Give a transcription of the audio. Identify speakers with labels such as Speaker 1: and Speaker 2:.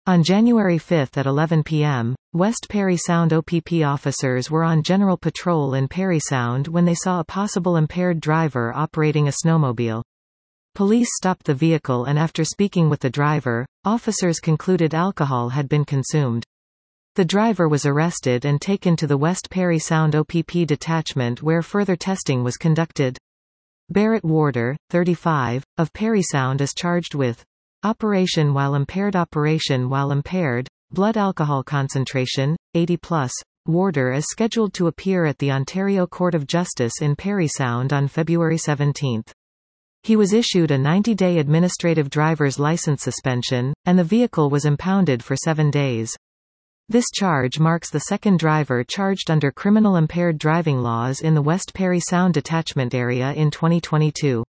Speaker 1: On January 5 at 11 p.m., West Parry Sound OPP officers were on general patrol in Parry Sound when they saw a possible impaired driver operating a snowmobile. Police stopped the vehicle and after speaking with the driver, officers concluded alcohol had been consumed. The driver was arrested and taken to the West Parry Sound OPP detachment where further testing was conducted. Barrett Warder, 35, of Parry Sound is charged with operation while impaired, blood alcohol concentration, 80+. Warder is scheduled to appear at the Ontario Court of Justice in Parry Sound on February 17. He was issued a 90-day administrative driver's license suspension, and the vehicle was impounded for 7 days. This charge marks the second driver charged under criminal impaired driving laws in the West Parry Sound detachment area in 2022.